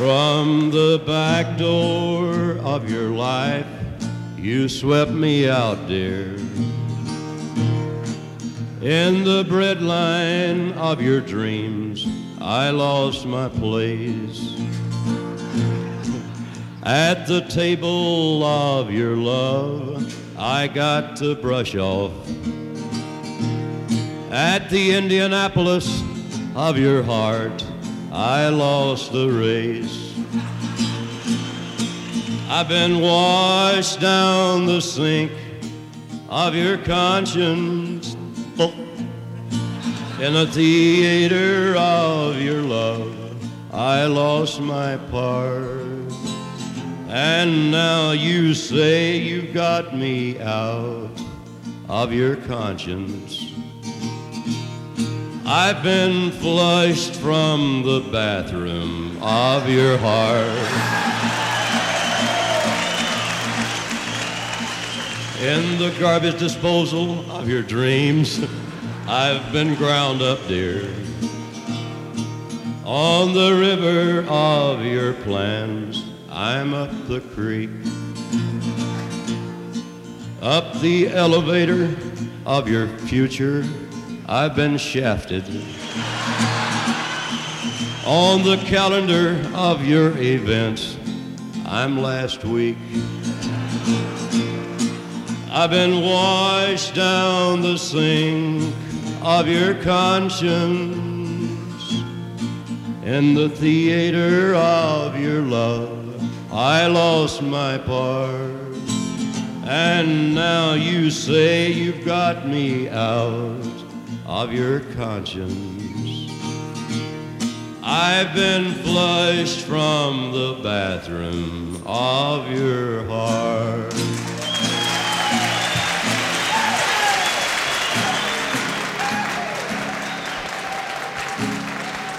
From the back door of your life, you swept me out, dear. In the breadline of your dreams, I lost my place. At the table of your love, I got to brush off. At the Indianapolis of your heart, I lost the race. I've been washed down the sink of your conscience in the theater of your love. I lost my part. And now you say you've got me out of your conscience. I've been flushed from the bathroom of your heart. In the garbage disposal of your dreams, I've been ground up, dear. On the river of your plans, I'm up the creek. Up the elevator of your future, I've been shafted. On the calendar of your events, I'm last week. I've been washed down the sink of your conscience in the theater of your love. I lost my part. And now you say you've got me out of your conscience. I've been flushed from the bathroom of your heart.